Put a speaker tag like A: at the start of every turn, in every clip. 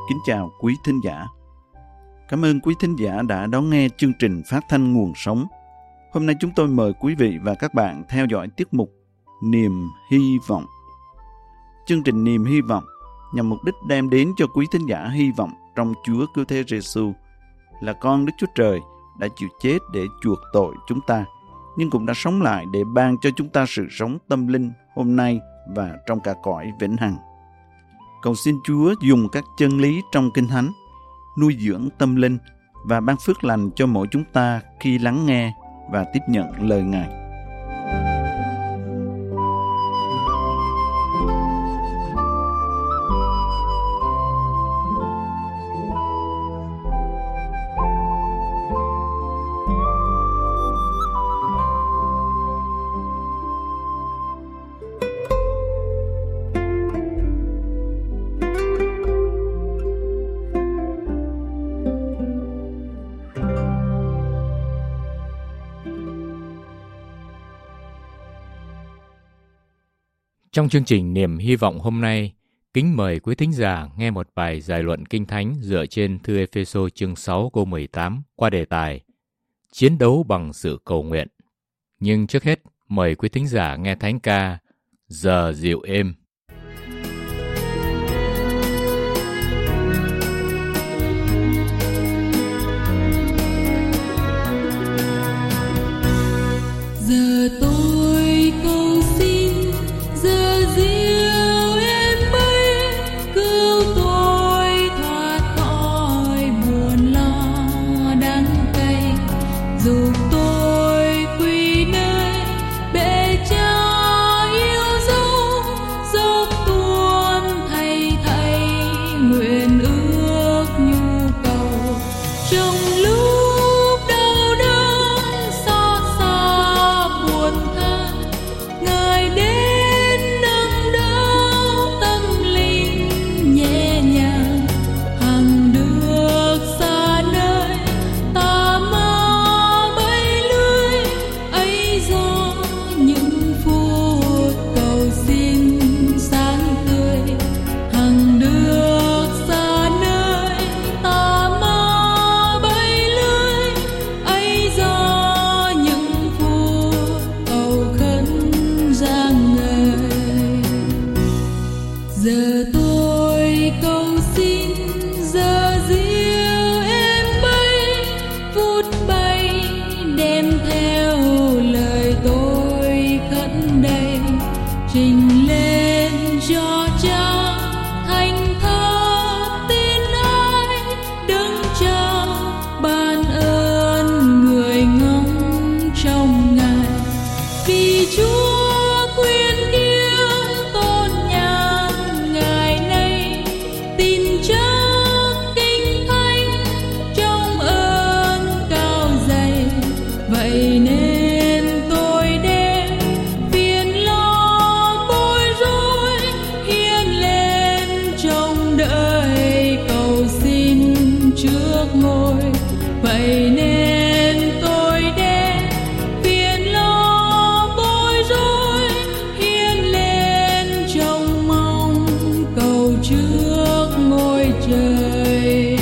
A: Kính chào quý thính giả. Cảm ơn quý thính giả đã đón nghe chương trình phát thanh Nguồn Sống. Hôm nay chúng tôi mời quý vị và các bạn theo dõi tiết mục Niềm Hy Vọng. Chương trình Niềm Hy Vọng nhằm mục đích đem đến cho quý thính giả hy vọng trong Chúa Cứu Thế Giêsu là con Đức Chúa Trời đã chịu chết để chuộc tội chúng ta, nhưng cũng đã sống lại để ban cho chúng ta sự sống tâm linh hôm nay và trong cả cõi vĩnh hằng. Cầu xin Chúa dùng các chân lý trong Kinh Thánh nuôi dưỡng tâm linh và ban phước lành cho mỗi chúng ta khi lắng nghe và tiếp nhận lời Ngài.
B: Trong chương trình Niềm Hy Vọng hôm nay, kính mời quý thính giả nghe một bài giải luận Kinh Thánh dựa trên thư Ê-phê-sô chương 6 câu 18 qua đề tài Chiến đấu bằng sự cầu nguyện. Nhưng trước hết, mời quý thính giả nghe thánh ca Giờ dịu êm.
C: Giờ tôi cầu xin, giờ dịu êm bay, cứu tôi thoát khỏi buồn lo đắng cay, dù tôi quy nơi bề Cha yêu dấu, dốc tuôn thay nguyện ước nhu cầu trong lúc đau đớn xót xa buồn than, Ngài đến nâng đỡ tâm linh nhẹ nhàng, hằng được xa nơi tà ma bẫy lưới ấy, do những phút cầu xin sáng tươi, hằng được xa nơi tà ma bẫy lưới ấy, do những phút cầu khấn rạng ngời. Giờ tôi cầu xin, giờ dịu êm bay, phút bay đem theo lời tôi khấn đây, trình lên cho Cha thành thơ tin ai, đứng chờ ban ơn người ngóng trong Ngài, vì Chúa khuyên yêu tôn nhàn ngày nay, tin chắc kinh thánh trong ơn cao dày, vậy nên tôi đem phiền lo bối rối hiên lên trong đời cầu xin trước ngôi, vậy nên tôi đem phiền lo bối rối hiên lên trong mong cầu trước ngôi trời.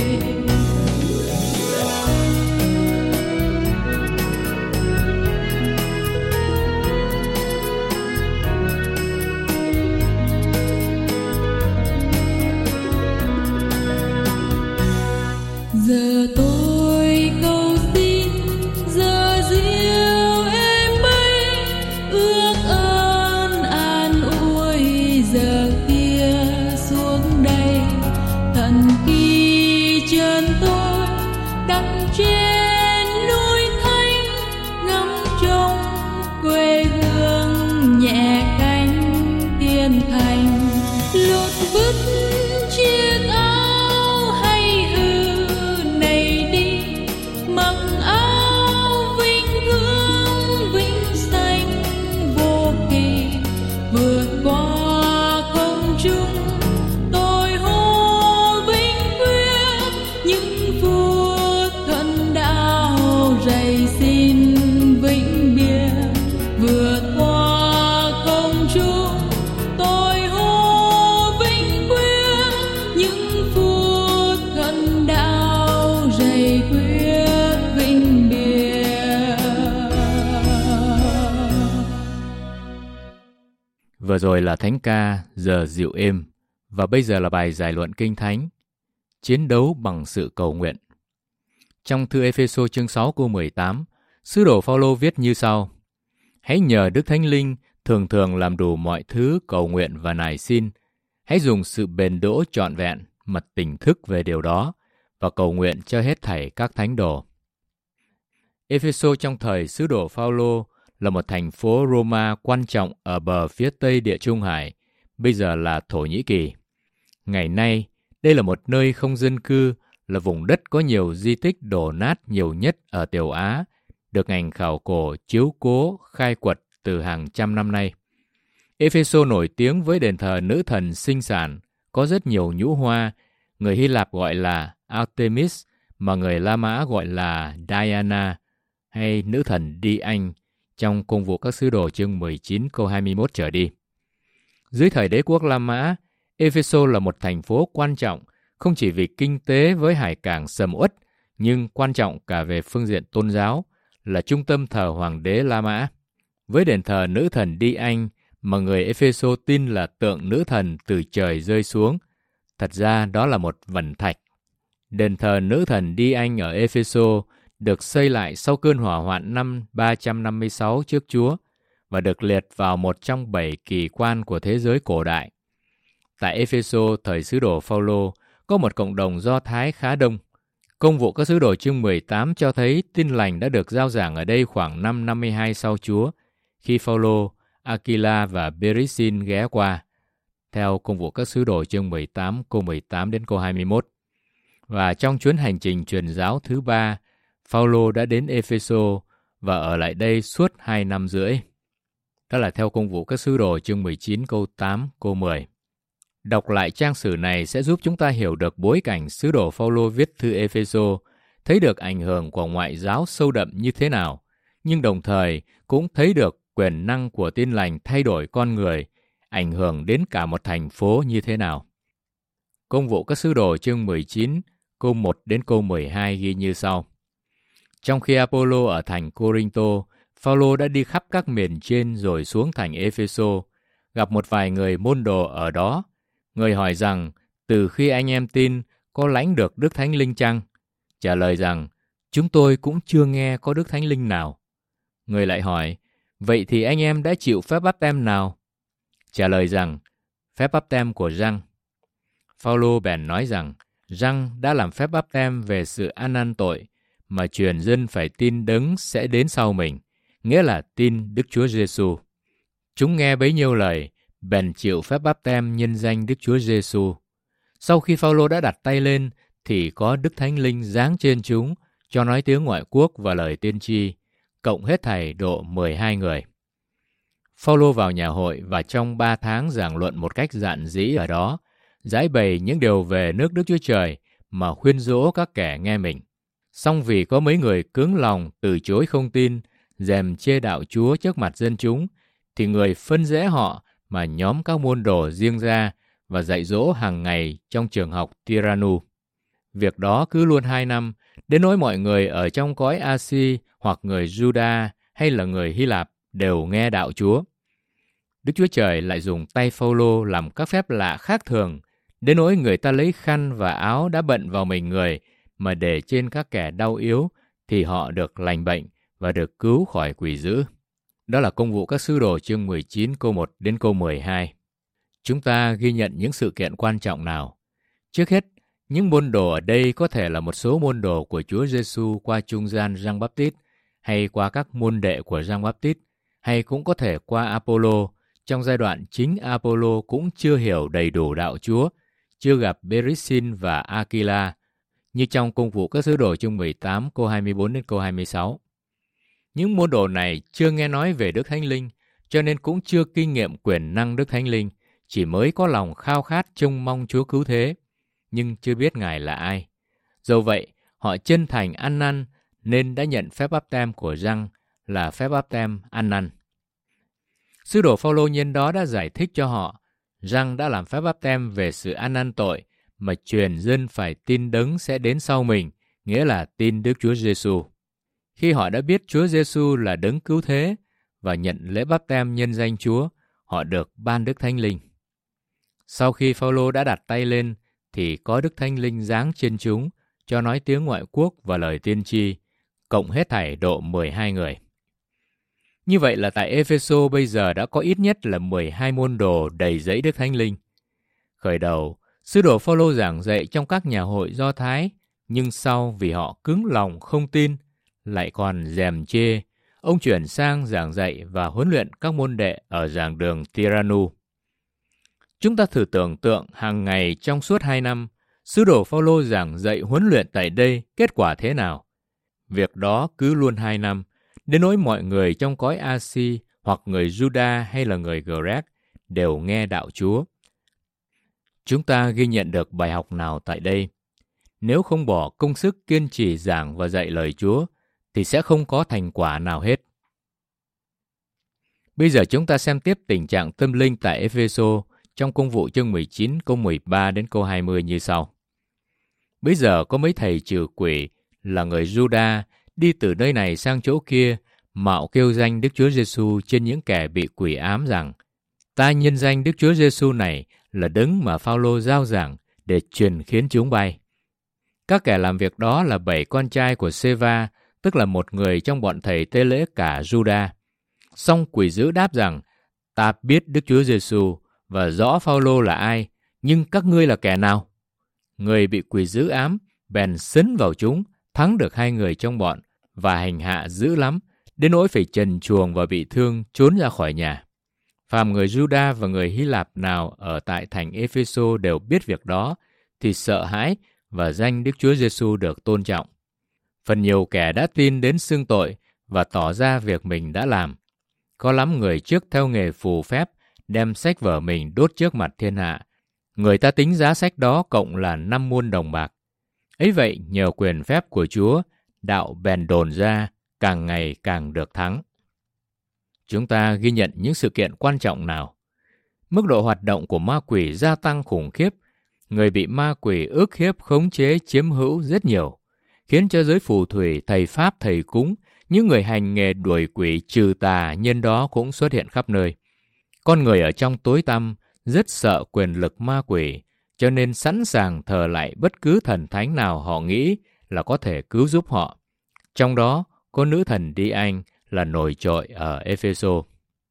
C: Giờ tôi cầu xin, giờ dịu êm bay, ước ơn an ủi giờ kia xuống đây, tận khi chân tôi đặt trên núi Thánh, ngắm trông quê hương nhẹ cánh thiên thành, lột vứt chiếc áo hay hư này đi, mặc áo vinh hướng vinh danh vô kỳ, vượt qua không trung tôi hô vinh quyết, những phút thuận đạo rầy xin vĩnh biệt, vượt qua không trung tôi hô vinh quyết, những phút
B: Vừa rồi là thánh ca Giờ Dịu Êm, và bây giờ là bài giải luận Kinh Thánh, Chiến đấu bằng sự cầu nguyện. Trong thư Ê-phê-sô chương 6 câu 18, sứ đồ Phao-lô viết như sau: Hãy nhờ Đức Thánh Linh thường thường làm đủ mọi thứ cầu nguyện và nài xin. Hãy dùng sự bền đỗ trọn vẹn mà tỉnh thức về điều đó và cầu nguyện cho hết thảy các thánh đồ. Ê-phê-sô trong thời sứ đồ Phao-lô là một thành phố Roma quan trọng ở bờ phía tây Địa Trung Hải, bây giờ là Thổ Nhĩ Kỳ. Ngày nay, đây là một nơi không dân cư, là vùng đất có nhiều di tích đổ nát nhiều nhất ở Tiểu Á, được ngành khảo cổ chiếu cố khai quật từ hàng trăm năm nay. Ê-phê-sô nổi tiếng với đền thờ nữ thần sinh sản, có rất nhiều nhũ hoa, người Hy Lạp gọi là Artemis, mà người La Mã gọi là Diana, hay nữ thần Đi-anh, trong Công vụ các sứ đồ chương 19 câu 21 trở đi. Dưới thời đế quốc La Mã, Ê-phê-sô là một thành phố quan trọng, không chỉ vì kinh tế với hải cảng sầm uất, nhưng quan trọng cả về phương diện tôn giáo, là trung tâm thờ hoàng đế La Mã. Với đền thờ nữ thần Đi-anh, mà người Ê-phê-sô tin là tượng nữ thần từ trời rơi xuống, thật ra đó là một vẩn thạch. Đền thờ nữ thần Đi-anh ở Ê-phê-sô được xây lại sau cơn hỏa hoạn năm 356 trước Chúa và được liệt vào một trong 7 kỳ quan của thế giới cổ đại. Tại Ê-phê-sô thời sứ đồ Phao-lô có một cộng đồng Do Thái khá đông. Công vụ các sứ đồ chương 18 cho thấy tin lành đã được rao giảng ở đây khoảng năm 52 sau Chúa, khi Phao-lô, Aquila và Berisin ghé qua, theo Công vụ các sứ đồ chương 18 câu 18 đến câu 21. Và trong chuyến hành trình truyền giáo thứ 3, Phao-lô đã đến Ê-phê-sô và ở lại đây suốt 2 năm rưỡi. Đó là theo Công vụ các sứ đồ chương 19 câu 8 câu 10. Đọc lại trang sử này sẽ giúp chúng ta hiểu được bối cảnh sứ đồ Phao-lô viết thư Ê-phê-sô, thấy được ảnh hưởng của ngoại giáo sâu đậm như thế nào, nhưng đồng thời cũng thấy được quyền năng của tin lành thay đổi con người, ảnh hưởng đến cả một thành phố như thế nào. Công vụ các sứ đồ chương 19, câu 1 đến câu 12 ghi như sau. Trong khi Apollo ở thành Cô-rinh-tô, Phao-lô đã đi khắp các miền trên rồi xuống thành Ê-phê-sô, gặp một vài người môn đồ ở đó. Người hỏi rằng, từ khi anh em tin, có lãnh được Đức Thánh Linh chăng? Trả lời rằng, chúng tôi cũng chưa nghe có Đức Thánh Linh nào. Người lại hỏi, vậy thì anh em đã chịu phép báp têm nào? Trả lời rằng, phép báp têm của Giăng. Phao-lô bèn nói rằng, Giăng đã làm phép báp têm về sự ăn năn tội, mà truyền dân phải tin Đấng sẽ đến sau mình, nghĩa là tin Đức Chúa Giêsu. Chúng nghe bấy nhiêu lời, bèn chịu phép báp têm nhân danh Đức Chúa Giêsu. Sau khi Phao-lô đã đặt tay lên, thì có Đức Thánh Linh giáng trên chúng, cho nói tiếng ngoại quốc và lời tiên tri, cộng hết thảy độ 12 người. Phao-lô vào nhà hội và trong 3 tháng giảng luận một cách dạn dĩ ở đó, giải bày những điều về nước Đức Chúa Trời mà khuyên dỗ các kẻ nghe mình. Song vì có mấy người cứng lòng từ chối không tin, dèm chê đạo Chúa trước mặt dân chúng, thì người phân rẽ họ mà nhóm các môn đồ riêng ra và dạy dỗ hàng ngày trong trường học Tiranu. Việc đó cứ luôn 2 năm, đến nỗi mọi người ở trong cõi Asi hoặc người Juda hay là người Hy Lạp đều nghe đạo Chúa. Đức Chúa Trời lại dùng tay Phao-lô làm các phép lạ khác thường, đến nỗi người ta lấy khăn và áo đã bận vào mình người mà để trên các kẻ đau yếu, thì họ được lành bệnh và được cứu khỏi quỷ dữ. Đó là Công vụ các sứ đồ chương 19 câu 1 đến câu 12. Chúng ta ghi nhận những sự kiện quan trọng nào? Trước hết, những môn đồ ở đây có thể là một số môn đồ của Chúa Giêsu qua trung gian Giăng Báp-tít, hay qua các môn đệ của Giăng Báp-tít, hay cũng có thể qua Apollo, trong giai đoạn chính Apollo cũng chưa hiểu đầy đủ đạo Chúa, chưa gặp Berisin và Aquila, như trong Công vụ các sứ đồ chương 18 câu 24 đến câu 26. Những môn đồ này chưa nghe nói về Đức Thánh Linh, cho nên cũng chưa kinh nghiệm quyền năng Đức Thánh Linh, chỉ mới có lòng khao khát trông mong Chúa cứu thế, nhưng chưa biết Ngài là ai. Dẫu vậy, họ chân thành ăn năn nên đã nhận phép báp têm của Giăng là phép báp têm ăn năn. Sứ đồ Phao-lô nhân đó đã giải thích cho họ, Giăng đã làm phép báp têm về sự ăn năn tội, mà truyền dân phải tin Đấng sẽ đến sau mình, nghĩa là tin Đức Chúa Giêsu. Khi họ đã biết Chúa Giêsu là Đấng cứu thế và nhận lễ báp têm nhân danh Chúa, họ được ban Đức Thánh Linh. Sau khi Phao-lô đã đặt tay lên, thì có Đức Thánh Linh giáng trên chúng, cho nói tiếng ngoại quốc và lời tiên tri, cộng hết thảy độ 12 người. Như vậy là tại Ê-phê-sô bây giờ đã có ít nhất là 12 môn đồ đầy dẫy Đức Thánh Linh. Khởi đầu, sứ đồ Phao-lô giảng dạy trong các nhà hội Do Thái, nhưng sau vì họ cứng lòng không tin, lại còn gièm chê, ông chuyển sang giảng dạy và huấn luyện các môn đệ ở giảng đường Tiranu. Chúng ta thử tưởng tượng hàng ngày trong suốt 2 năm, sứ đồ Phao-lô giảng dạy huấn luyện tại đây kết quả thế nào. Việc đó cứ luôn 2 năm, đến nỗi mọi người trong cõi A-si hoặc người Juda hay là người Grec đều nghe đạo Chúa. Chúng ta ghi nhận được bài học nào tại đây? Nếu không bỏ công sức kiên trì giảng và dạy lời Chúa, thì sẽ không có thành quả nào hết. Bây giờ chúng ta xem tiếp tình trạng tâm linh tại Ê-phê-sô trong Công vụ chương 19 câu 13 đến câu 20 như sau. Bây giờ có mấy thầy trừ quỷ là người Juda đi từ nơi này sang chỗ kia, mạo kêu danh Đức Chúa Giêsu trên những kẻ bị quỷ ám rằng: Ta nhân danh Đức Chúa Giêsu này là đấng mà Phao-lô giao giảng để truyền khiến chúng bay. Các kẻ làm việc đó là 7 con trai của Sê-va, tức là một người trong bọn thầy tế lễ cả Juda. Song quỷ dữ đáp rằng: Ta biết Đức Chúa Giêsu và rõ Phao-lô là ai, nhưng các ngươi là kẻ nào? Người bị quỷ dữ ám bèn sấn vào chúng, thắng được 2 người trong bọn và hành hạ dữ lắm, đến nỗi phải trần truồng và bị thương trốn ra khỏi nhà. Phàm người Juda và người Hy Lạp nào ở tại thành Ê-phê-sô đều biết việc đó, thì sợ hãi và danh Đức Chúa Giêsu được tôn trọng. Phần nhiều kẻ đã tin đến xưng tội và tỏ ra việc mình đã làm. Có lắm người trước theo nghề phù phép đem sách vở mình đốt trước mặt thiên hạ. Người ta tính giá sách đó cộng là 5 muôn đồng bạc. Ấy vậy, nhờ quyền phép của Chúa, đạo bèn đồn ra, càng ngày càng được thắng. Chúng ta ghi nhận những sự kiện quan trọng nào? Mức độ hoạt động của ma quỷ gia tăng khủng khiếp. Người bị ma quỷ ức hiếp, khống chế, chiếm hữu rất nhiều, khiến cho giới phù thủy, thầy pháp, thầy cúng, những người hành nghề đuổi quỷ trừ tà nhân đó cũng xuất hiện khắp nơi. Con người ở trong tối tăm rất sợ quyền lực ma quỷ, cho nên sẵn sàng thờ lại bất cứ thần thánh nào họ nghĩ là có thể cứu giúp họ. Trong đó có nữ thần Đi-anh là nổi trội ở Ê-phê-sô.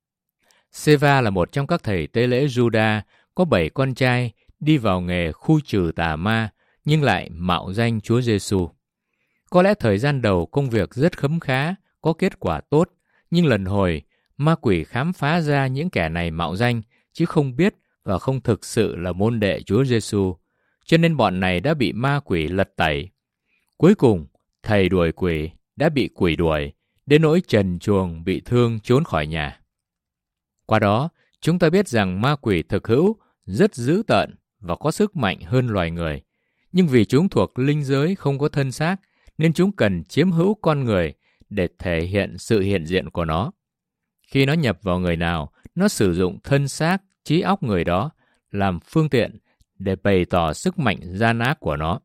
B: Sê-va là một trong các thầy tế lễ Juda, có 7 con trai đi vào nghề khu trừ tà ma, nhưng lại mạo danh Chúa Giêsu. Có lẽ thời gian đầu công việc rất khấm khá, có kết quả tốt, nhưng lần hồi, ma quỷ khám phá ra những kẻ này mạo danh, chứ không biết và không thực sự là môn đệ Chúa Giêsu, cho nên bọn này đã bị ma quỷ lật tẩy. Cuối cùng, thầy đuổi quỷ đã bị quỷ đuổi, đến nỗi trần truồng bị thương trốn khỏi nhà. Qua đó, chúng ta biết rằng ma quỷ thực hữu rất dữ tợn và có sức mạnh hơn loài người. Nhưng vì chúng thuộc linh giới không có thân xác, nên chúng cần chiếm hữu con người để thể hiện sự hiện diện của nó. Khi nó nhập vào người nào, nó sử dụng thân xác, trí óc người đó làm phương tiện để bày tỏ sức mạnh gian ác của nó.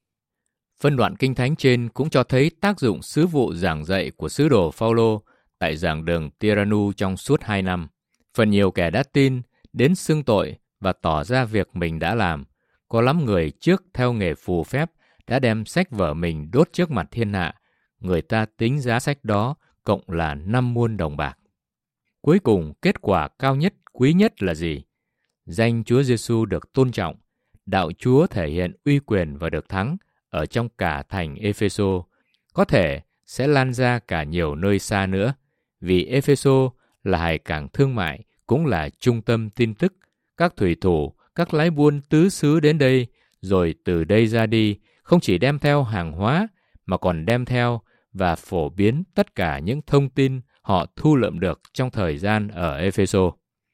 B: Phân đoạn kinh thánh trên cũng cho thấy tác dụng sứ vụ giảng dạy của sứ đồ Phao-lô tại giảng đường Tiranu trong suốt 2 năm. Phần nhiều kẻ đã tin, đến xưng tội và tỏ ra việc mình đã làm. Có lắm người trước theo nghề phù phép đã đem sách vở mình đốt trước mặt thiên hạ. Người ta tính giá sách đó cộng là 5 muôn đồng bạc. Cuối cùng, kết quả cao nhất, quý nhất là gì? Danh Chúa Giêsu được tôn trọng, đạo Chúa thể hiện uy quyền và được thắng ở trong cả thành Ê-phê-sô, có thể sẽ lan ra cả nhiều nơi xa nữa, vì Ê-phê-sô là hải cảng thương mại, cũng là trung tâm tin tức. Các thủy thủ, các lái buôn tứ xứ đến đây, rồi từ đây ra đi, không chỉ đem theo hàng hóa, mà còn đem theo và phổ biến tất cả những thông tin họ thu lượm được trong thời gian ở Ê-phê-sô.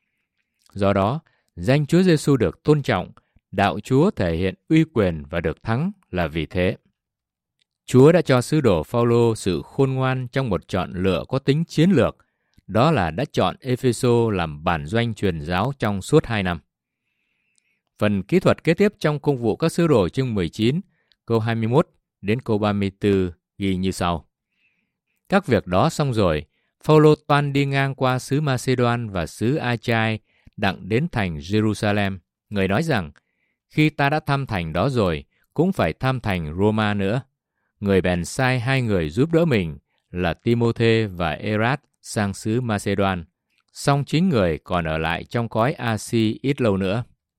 B: Do đó, danh Chúa Giêsu được tôn trọng, đạo Chúa thể hiện uy quyền và được thắng là vì thế. Chúa đã cho sứ đồ Phao-lô sự khôn ngoan trong một chọn lựa có tính chiến lược, đó là đã chọn Ê-phê-sô làm bản doanh truyền giáo trong suốt 2 năm. Phần kỹ thuật kế tiếp trong công vụ các sứ đồ chương 19, câu 21 đến câu 34 ghi như sau. Các việc đó xong rồi, Phao-lô toan đi ngang qua xứ Ma-xê-đoan và xứ A-chai, đặng đến thành Jerusalem. Người nói rằng, khi ta đã thăm thành đó rồi, cũng phải thăm thành Roma nữa. Người bèn sai 2 người giúp đỡ mình là Ti-mô-thê và Ê-rát sang xứ Ma-xê-đoan. Song chính người còn ở lại trong cõi A-si ít lâu nữa.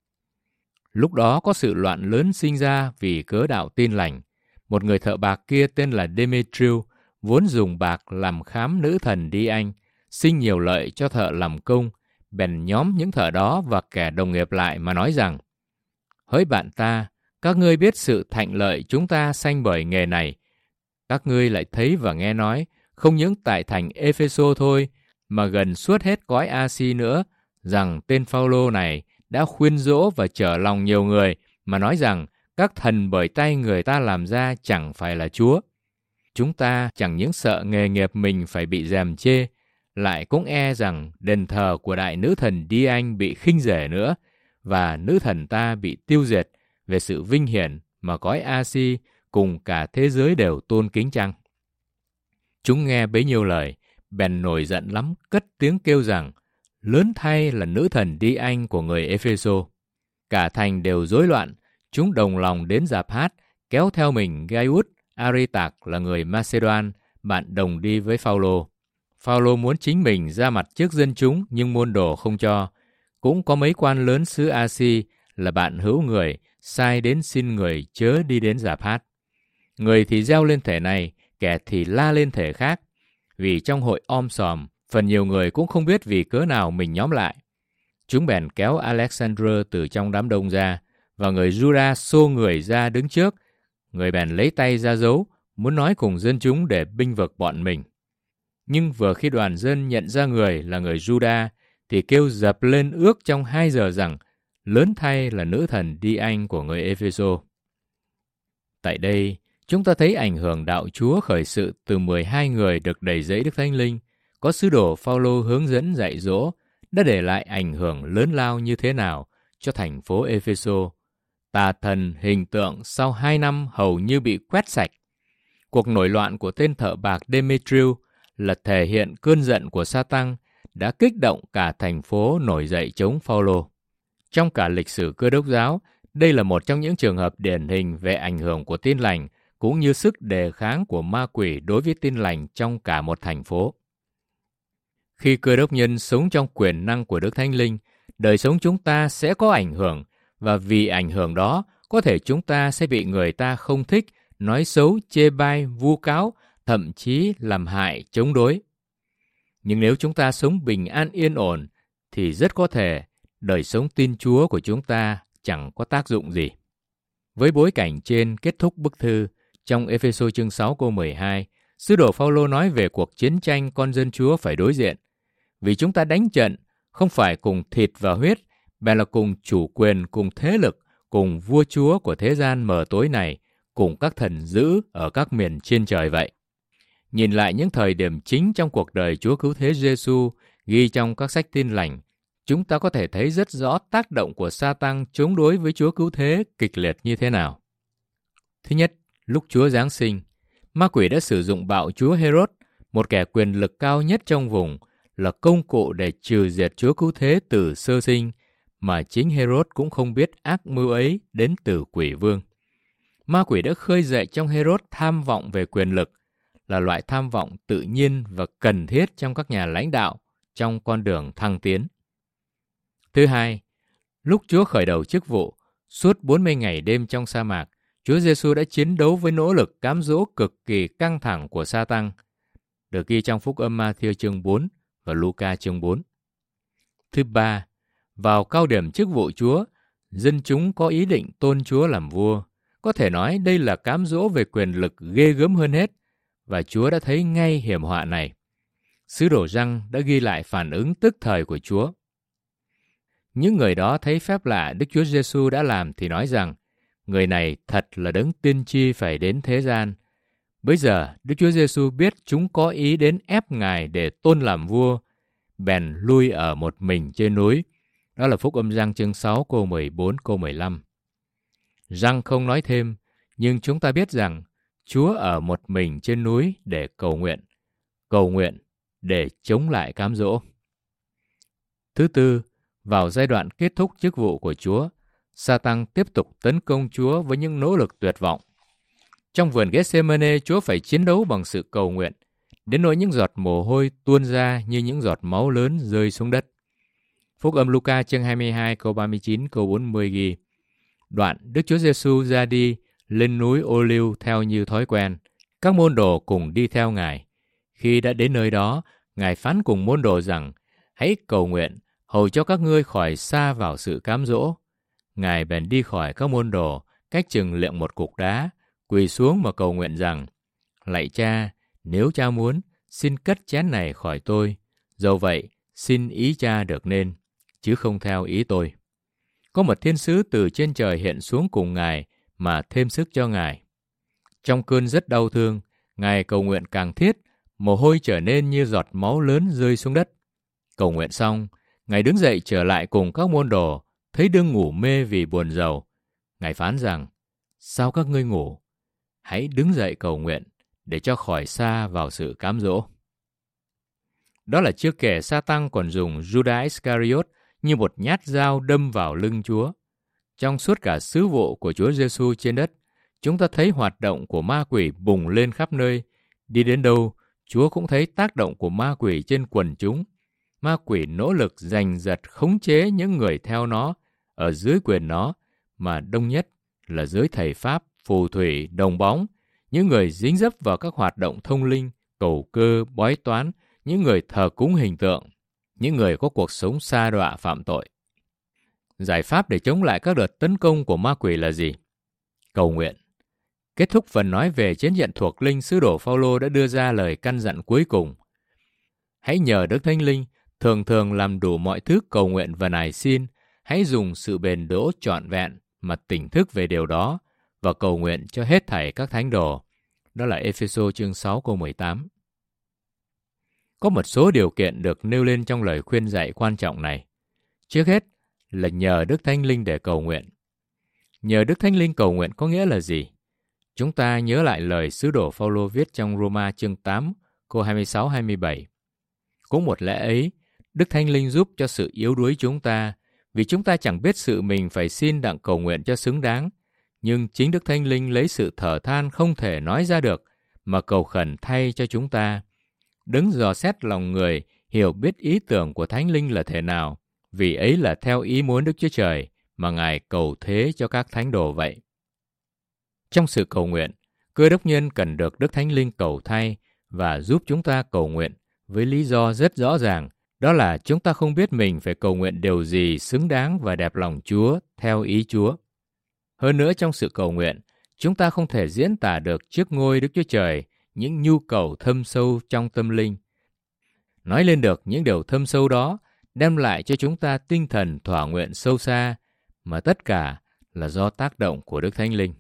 B: Lúc đó có sự loạn lớn sinh ra vì cớ đạo tin lành. Một người thợ bạc kia tên là Demetriu, vốn dùng bạc làm khám nữ thần Đi-anh, sinh nhiều lợi cho thợ làm công, bèn nhóm những thợ đó và kẻ đồng nghiệp lại mà nói rằng: Hỡi bạn ta, các ngươi biết sự thạnh lợi chúng ta sanh bởi nghề này. Các ngươi lại thấy và nghe nói, không những tại thành Ê-phê-sô thôi, mà gần suốt hết cõi A-si nữa, rằng tên Phao-lô này đã khuyên dỗ và trở lòng nhiều người, mà nói rằng các thần bởi tay người ta làm ra chẳng phải là Chúa. Chúng ta chẳng những sợ nghề nghiệp mình phải bị gièm chê, lại cũng e rằng đền thờ của đại nữ thần Đi-anh bị khinh rẻ nữa, và nữ thần ta bị tiêu diệt về sự vinh hiển mà cõi A-si cùng cả thế giới đều tôn kính chăng? Chúng nghe bấy nhiêu lời, bèn nổi giận lắm, cất tiếng kêu rằng: Lớn thay là nữ thần Đi-anh của người Ê-phê-sô. Cả thành đều rối loạn, chúng đồng lòng đến dạp hát, kéo theo mình Gai-út, Aristarc là người Ma-xê-đoan, bạn đồng đi với Phao-lô. Phao-lô muốn chính mình ra mặt trước dân chúng, nhưng môn đồ không cho. Cũng có mấy quan lớn xứ A-si là bạn hữu người, sai đến xin người chớ đi đến dạp hát. Người thì reo lên thể này, kẻ thì la lên thể khác. Vì trong hội om sòm, phần nhiều người cũng không biết vì cớ nào mình nhóm lại. Chúng bèn kéo Alexander từ trong đám đông ra, và người Juda xô người ra đứng trước. Người bèn lấy tay ra dấu, muốn nói cùng dân chúng để binh vực bọn mình. Nhưng vừa khi đoàn dân nhận ra người là người Juda, thì kêu dập lên ước trong 2 giờ rằng: Lớn thay là nữ thần Đi-anh của người Ê-phê-sô. Tại đây, chúng ta thấy ảnh hưởng đạo Chúa khởi sự từ 12 người được đầy dẫy Đức Thánh Linh, có sứ đồ Phao-lô hướng dẫn dạy dỗ, đã để lại ảnh hưởng lớn lao như thế nào cho thành phố Ê-phê-sô. Tà thần hình tượng sau 2 năm hầu như bị quét sạch. Cuộc nổi loạn của tên thợ bạc Demetriu là thể hiện cơn giận của Sa-tăng đã kích động cả thành phố nổi dậy chống Phao-lô. Trong cả lịch sử Cơ Đốc giáo, đây là một trong những trường hợp điển hình về ảnh hưởng của tin lành, cũng như sức đề kháng của ma quỷ đối với tin lành trong cả một thành phố. Khi Cơ Đốc nhân sống trong quyền năng của Đức Thánh Linh, đời sống chúng ta sẽ có ảnh hưởng, và vì ảnh hưởng đó, có thể chúng ta sẽ bị người ta không thích, nói xấu, chê bai, vu cáo, thậm chí làm hại, chống đối. Nhưng nếu chúng ta sống bình an yên ổn, thì rất có thể đời sống tin Chúa của chúng ta chẳng có tác dụng gì. Với bối cảnh trên kết thúc bức thư, trong Ê-phê-sô chương 6 câu 12, sứ đồ Phao-lô nói về cuộc chiến tranh con dân Chúa phải đối diện. Vì chúng ta đánh trận không phải cùng thịt và huyết, bèn là cùng chủ quyền, cùng thế lực, cùng vua chúa của thế gian mờ tối này, cùng các thần dữ ở các miền trên trời vậy. Nhìn lại những thời điểm chính trong cuộc đời Chúa Cứu Thế Giê-xu ghi trong các sách tin lành, chúng ta có thể thấy rất rõ tác động của Sa-tăng chống đối với Chúa Cứu Thế kịch liệt như thế nào. Thứ nhất, lúc Chúa Giáng sinh, ma quỷ đã sử dụng bạo chúa Hê-rốt, một kẻ quyền lực cao nhất trong vùng, là công cụ để trừ diệt Chúa Cứu Thế từ sơ sinh, mà chính Hê-rốt cũng không biết ác mưu ấy đến từ quỷ vương. Ma quỷ đã khơi dậy trong Hê-rốt tham vọng về quyền lực, là loại tham vọng tự nhiên và cần thiết trong các nhà lãnh đạo trong con đường thăng tiến. Thứ hai, lúc Chúa khởi đầu chức vụ, suốt 40 ngày đêm trong sa mạc, Chúa Giê-xu đã chiến đấu với nỗ lực cám dỗ cực kỳ căng thẳng của Sa-tăng, được ghi trong Phúc âm Ma-thi-ơ chương 4 và Lu-ca chương 4. Thứ ba, vào cao điểm chức vụ Chúa, dân chúng có ý định tôn Chúa làm vua. Có thể nói đây là cám dỗ về quyền lực ghê gớm hơn hết, và Chúa đã thấy ngay hiểm họa này. Sứ đồ Giăng đã ghi lại phản ứng tức thời của Chúa. Những người đó thấy phép lạ Đức Chúa Giê-xu đã làm thì nói rằng, người này thật là đấng tiên tri phải đến thế gian. Bây giờ, Đức Chúa Giê-xu biết chúng có ý đến ép Ngài để tôn làm vua, bèn lui ở một mình trên núi. Đó là Phúc âm Giăng chương 6 câu 14 câu 15. Giăng không nói thêm, nhưng chúng ta biết rằng Chúa ở một mình trên núi để cầu nguyện để chống lại cám dỗ. Thứ tư, vào giai đoạn kết thúc chức vụ của Chúa, Sa-tăng tiếp tục tấn công Chúa với những nỗ lực tuyệt vọng. Trong vườn Gethsemane, Chúa phải chiến đấu bằng sự cầu nguyện, đến nỗi những giọt mồ hôi tuôn ra như những giọt máu lớn rơi xuống đất. Phúc âm Luca chương 22 câu 39 câu 40 ghi: Đoạn Đức Chúa Giêsu ra đi lên núi Ô-liu theo như thói quen. Các môn đồ cùng đi theo Ngài. Khi đã đến nơi đó, Ngài phán cùng môn đồ rằng: Hãy cầu nguyện, hầu cho các ngươi khỏi sa vào sự cám dỗ. Ngài bèn đi khỏi các môn đồ, cách chừng liệng một cục đá, quỳ xuống mà cầu nguyện rằng: Lạy Cha, nếu Cha muốn, xin cất chén này khỏi tôi. Dẫu vậy, xin ý Cha được nên, chứ không theo ý tôi. Có một thiên sứ từ trên trời hiện xuống cùng Ngài mà thêm sức cho Ngài. Trong cơn rất đau thương, Ngài cầu nguyện càng thiết, mồ hôi trở nên như giọt máu lớn rơi xuống đất. Cầu nguyện xong, Ngài đứng dậy trở lại cùng các môn đồ, thấy đương ngủ mê vì buồn rầu. Ngài phán rằng: Sao các ngươi ngủ? Hãy đứng dậy cầu nguyện, để cho khỏi sa vào sự cám dỗ. Đó là chưa kể Sa-tăng còn dùng Judas Iscariot như một nhát dao đâm vào lưng Chúa. Trong suốt cả sứ vụ của Chúa Giêsu trên đất, chúng ta thấy hoạt động của ma quỷ bùng lên khắp nơi. Đi đến đâu, Chúa cũng thấy tác động của ma quỷ trên quần chúng. Ma quỷ nỗ lực giành giật khống chế những người theo nó, ở dưới quyền nó, mà đông nhất là giới thầy pháp, phù thủy, đồng bóng, những người dính dấp vào các hoạt động thông linh, cầu cơ, bói toán, những người thờ cúng hình tượng, những người có cuộc sống sa đọa phạm tội. Giải pháp để chống lại các đợt tấn công của ma quỷ là gì? Cầu nguyện. Kết thúc phần nói về chiến trận thuộc linh, sứ đồ Phao-lô đã đưa ra lời căn dặn cuối cùng. Hãy nhờ Đức Thánh Linh, thường làm đủ mọi thứ cầu nguyện và nài xin. Hãy dùng sự bền đỗ trọn vẹn mà tỉnh thức về điều đó và cầu nguyện cho hết thảy các thánh đồ. Đó là Ê-phê-sô chương 6 câu 18. Có một số điều kiện được nêu lên trong lời khuyên dạy quan trọng này. Trước hết là nhờ Đức Thánh Linh để cầu nguyện. Nhờ Đức Thánh Linh cầu nguyện có nghĩa là gì? Chúng ta nhớ lại lời sứ đồ Phao-lô viết trong Roma chương 8 câu 26-27. Cũng một lẽ ấy, Đức Thánh Linh giúp cho sự yếu đuối chúng ta, vì chúng ta chẳng biết sự mình phải xin đặng cầu nguyện cho xứng đáng. Nhưng chính Đức Thánh Linh lấy sự thở than không thể nói ra được mà cầu khẩn thay cho chúng ta. Đấng dò xét lòng người, hiểu biết ý tưởng của Thánh Linh là thế nào, vì ấy là theo ý muốn Đức Chúa Trời mà Ngài cầu thế cho các thánh đồ vậy. Trong sự cầu nguyện, Cơ đốc nhân cần được Đức Thánh Linh cầu thay và giúp chúng ta cầu nguyện với lý do rất rõ ràng, đó là chúng ta không biết mình phải cầu nguyện điều gì xứng đáng và đẹp lòng Chúa theo ý Chúa. Hơn nữa, trong sự cầu nguyện, chúng ta không thể diễn tả được trước ngôi Đức Chúa Trời những nhu cầu thâm sâu trong tâm linh. Nói lên được những điều thâm sâu đó đem lại cho chúng ta tinh thần thỏa nguyện sâu xa, mà tất cả là do tác động của Đức Thánh Linh.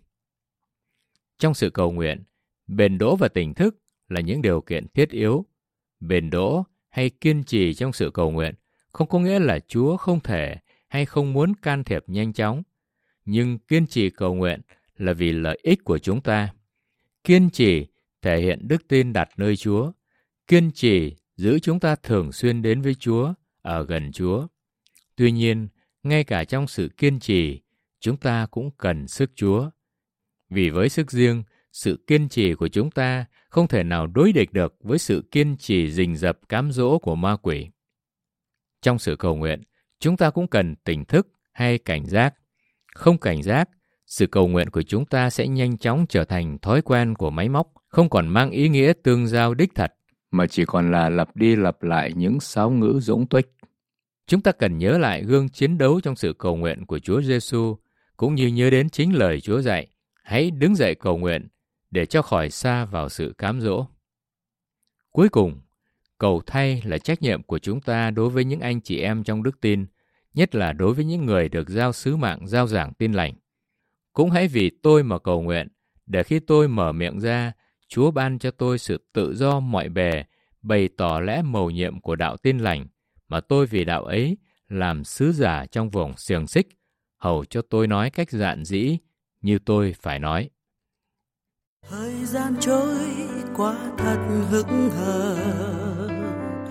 B: Trong sự cầu nguyện, bền đỗ và tỉnh thức là những điều kiện thiết yếu. Bền đỗ hay kiên trì trong sự cầu nguyện không có nghĩa là Chúa không thể hay không muốn can thiệp nhanh chóng. Nhưng kiên trì cầu nguyện là vì lợi ích của chúng ta. Kiên trì thể hiện đức tin đặt nơi Chúa. Kiên trì giữ chúng ta thường xuyên đến với Chúa, ở gần Chúa. Tuy nhiên, ngay cả trong sự kiên trì, chúng ta cũng cần sức Chúa. Vì với sức riêng, sự kiên trì của chúng ta không thể nào đối địch được với sự kiên trì rình rập cám dỗ của ma quỷ. Trong sự cầu nguyện, chúng ta cũng cần tỉnh thức hay cảnh giác. Không cảnh giác, sự cầu nguyện của chúng ta sẽ nhanh chóng trở thành thói quen của máy móc, không còn mang ý nghĩa tương giao đích thật, mà chỉ còn là lặp đi lặp lại những sáo ngữ dỗng tuếch. Chúng ta cần nhớ lại gương chiến đấu trong sự cầu nguyện của Chúa Giêsu, cũng như nhớ đến chính lời Chúa dạy: hãy đứng dậy cầu nguyện để cho khỏi sa vào sự cám dỗ. Cuối cùng, cầu thay là trách nhiệm của chúng ta đối với những anh chị em trong đức tin, nhất là đối với những người được giao sứ mạng giao giảng tin lành. Cũng hãy vì tôi mà cầu nguyện, để khi tôi mở miệng ra, Chúa ban cho tôi sự tự do mọi bề, bày tỏ lẽ mầu nhiệm của đạo tin lành, mà tôi vì đạo ấy làm sứ giả trong vùng xiềng xích, hầu cho tôi nói cách dạn dĩ như tôi phải nói.
D: Thời gian trôi qua thật hững hờ,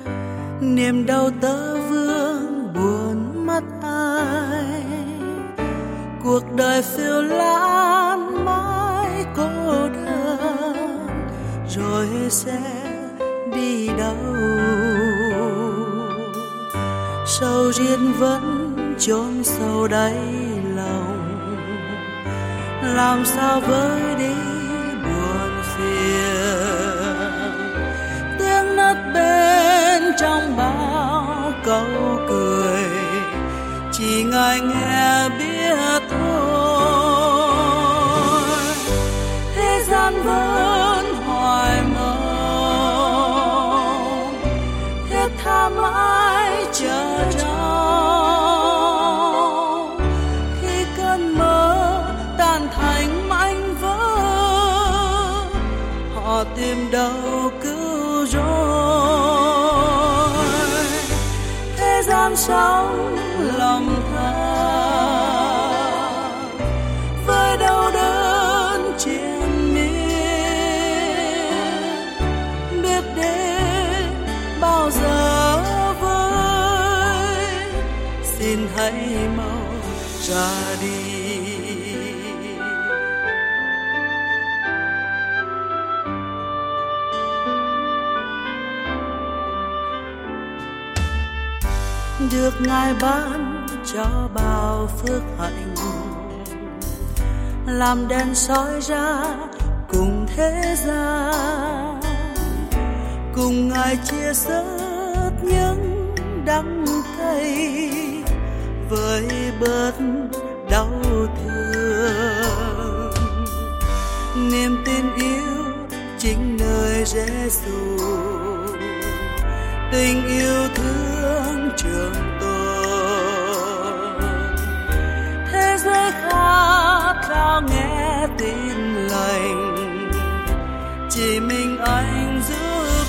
D: niềm đau tơ vương buồn mất ai. Cuộc đời phiêu lãng mãi cô đơn, rồi sẽ đi đâu? Sầu riêng vẫn chôn sâu đáy lòng, làm sao vơi đi buồn phiền. Tiếng nấc bên trong bao câu cười, chỉ ngài nghe biết thôi. Thế gian vẫn hoài mong, thiết tha mãi chờ trông. Khi cơn mơ tan thành mảnh vỡ, họ tìm đâu cứu rỗi. Thế gian sống lầm than, với đau đớn triền miên, biết đến bao giờ với, xin hãy mau ra đi. Được Ngài ban cho bao phước hạnh, làm đèn soi ra cùng thế gian, cùng Ngài chia sớt những đắng cay, với bớt đau thương. Niềm tin yêu chính nơi Giêsu, tình yêu thương trường tồn. Thế giới khát khao nghe tin lành, chỉ mình anh giúp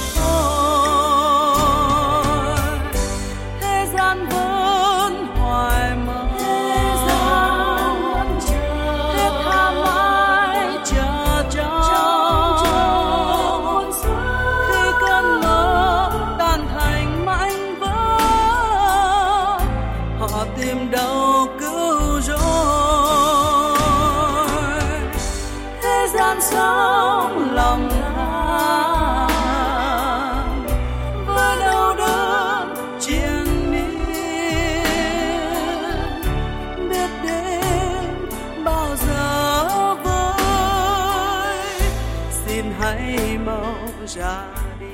D: thôi. Thế gian vẫn hoài mong, thiết tha mãi chờ trông. Khi cơn mơ tan thành mảnh vỡ, họ tìm đâu cứu rỗi. Thế gian sống lòng than, với đau đớn triền miên, biết đến bao giờ với, xin hãy mau ra đi.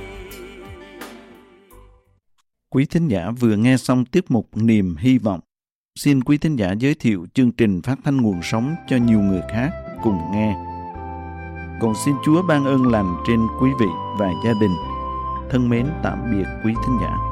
A: Quý thính giả vừa nghe xong tiết mục Niềm Hy Vọng. Xin quý thính giả giới thiệu chương trình phát thanh nguồn sống cho nhiều người khác cùng nghe. Còn xin Chúa ban ơn lành trên quý vị và gia đình. Thân mến tạm biệt quý thính giả.